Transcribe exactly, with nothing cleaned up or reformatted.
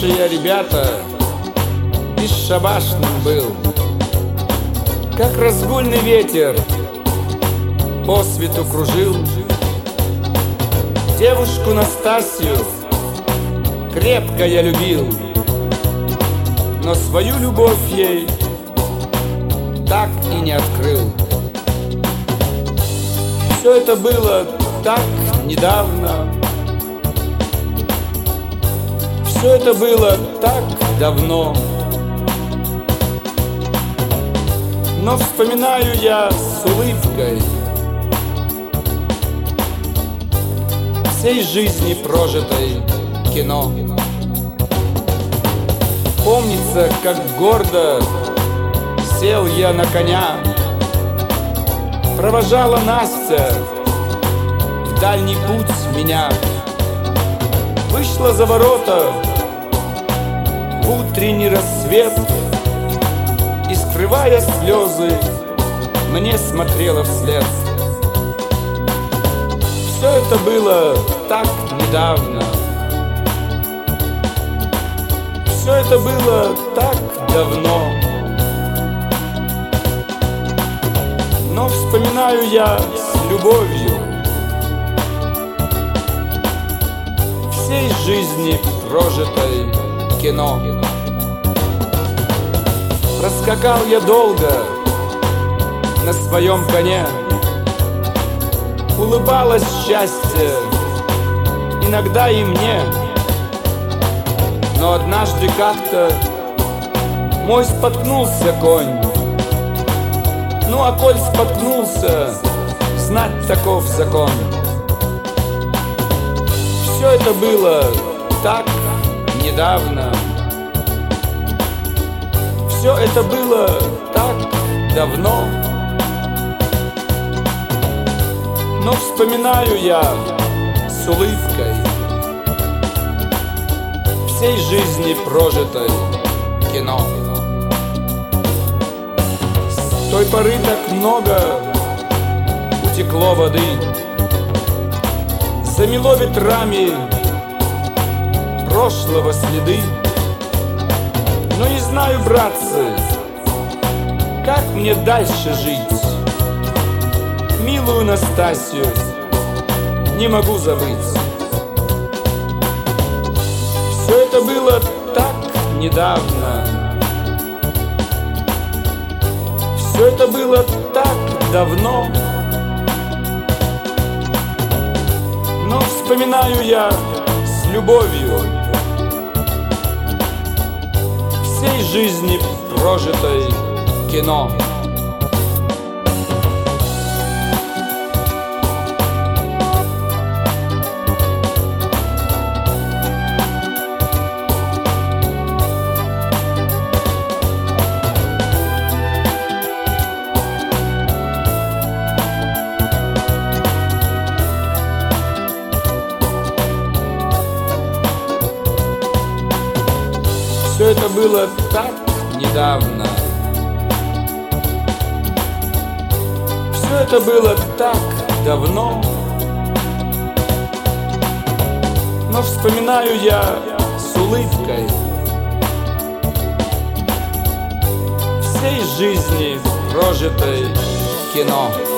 я, ребята, бесшабашным был, как разгульный ветер по свету кружил. Девушку Настасью крепко я любил, но свою любовь ей так и не открыл. Все это было так недавно, все это было так давно, но вспоминаю я с улыбкой всей жизни прожитой кино. Помнится, как гордо сел я на коня, провожала Настя в дальний путь меня. Вышла за ворота в утренний рассвет и, скрывая слезы, мне смотрела вслед. Все это было так недавно, все это было так давно, но вспоминаю я с любовью всей жизни прожитой кино. Проскакал я долго на своем коне, улыбалось счастье иногда и мне, но однажды как-то мой споткнулся конь. Ну а коль споткнулся, знать таков закон. Все это было так недавно, все это было так давно, но вспоминаю я с улыбкой всей жизни прожитой кино. С той поры так много утекло воды, замело ветрами прошлого следы. Но не знаю, братцы, как мне дальше жить. Милую Настасью не могу забыть. Все это было так недавно, все это было так давно, но вспоминаю я с любовью всей жизни прожитой кино. Все это было так недавно, все это было так давно, но вспоминаю я с улыбкой всей жизни прожитой кино.